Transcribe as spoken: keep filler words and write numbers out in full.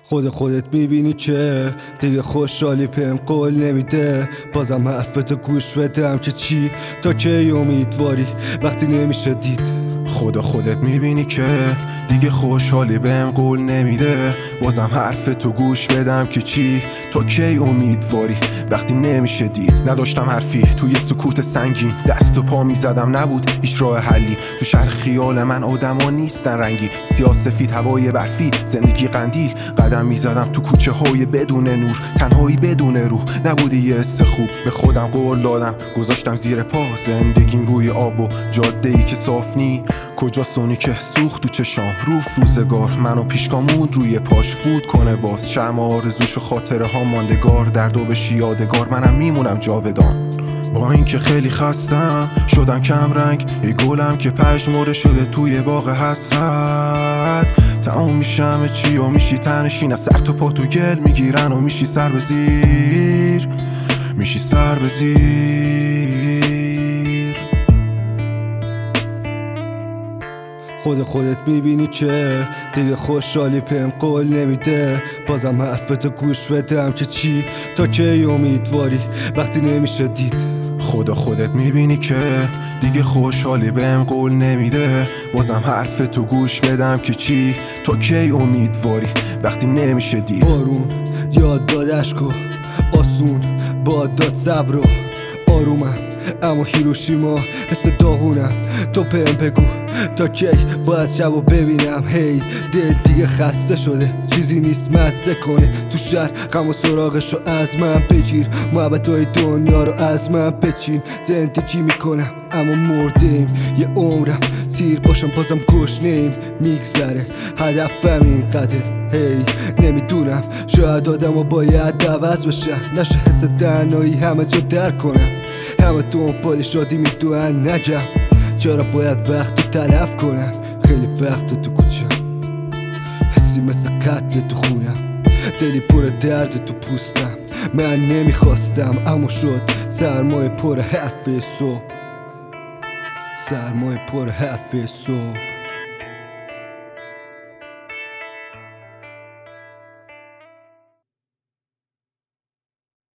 خود خودت میبینی که دیگه خوشحالی پم قول نمیده. بازم حرفتو گوش بدم که چی تا کی امیدواری وقتی نمیشه دید. خود خودت میبینی که دیگه خوشحالی بهم قول نمیده. بازم حرفتو گوش بدم که چی تا کی امیدواری وقتی نمیشه دید. نداشتم حرفی توی سکوت سنگین، دست و پا میزدم نبود هیچ راه حلی. تو شهر خیال من آدما نیستن رنگی، سیاه سفید هوای برفی زندگی قندیل. قدم میزدم تو کوچه های بدون نور، تنهایی بدون روح. نبودی یه حس خوب، به خودم قول دادم گذاشتم زیر پا زندگیم روی آب و جاده ای که صاف نی. کجا سونی که سوخت تو چشام روف روزگار منو پیشگامون روی پاش فوت کنه باز. شمع آرزوش و خاطره ها ماندگار، درد و بشی یادگار منم میمونم جاودان. با اینکه خیلی خستم شدم کم رنگ، یه گلم که پژمرده شده توی باغ حسرت. تمام میشم چی و میشی تنشین، از سر تو پا تو گل میگیرن و میشی سر به زیر، میشی سر به زیر. خود خودت میبینی که دیگه خوشحالی پم قول نمیده. بازم حرفتو گوش بدم که چی تا کی امیدواری وقتی نمیشه دید. خود خودت میبینی که دیگه خوشحالی بهم قول نمیده. بازم حرفتو گوش بدم که چی تا کی امیدواری وقتی نمیشه دید. بارون یاد داد عشقو، آسون باد داد صبر و آرومم، اما هیروشیما حس داغونم. تو پم بگو تا کی باید شبو ببینم. هی دل دیگه خسته شده، چیزی نیست مزه کنه تو شهر. غم و سراغشو از من بگیر، محبتای دنیا رو از من بچین. زندگی میکنم اما مردیم، یه عمرم سیر باشم بازم گشنه‌ایم. میگذره هدفم اینقدره، هی نمیدونم شاید آدم و باید عوض بشن. نشه حس تنهایی همه جا در کنم، همه دنبال شادی میدونن. نگم چرا باید وقت رو تلف کنم، خیلی وقت تو کوچه حسی مثل قتل تو خونم، دلی پر درد تو پوستم. من نمیخواستم اما شد، سرمایه پر حرف صبح، سرمایه پر حرف صبح.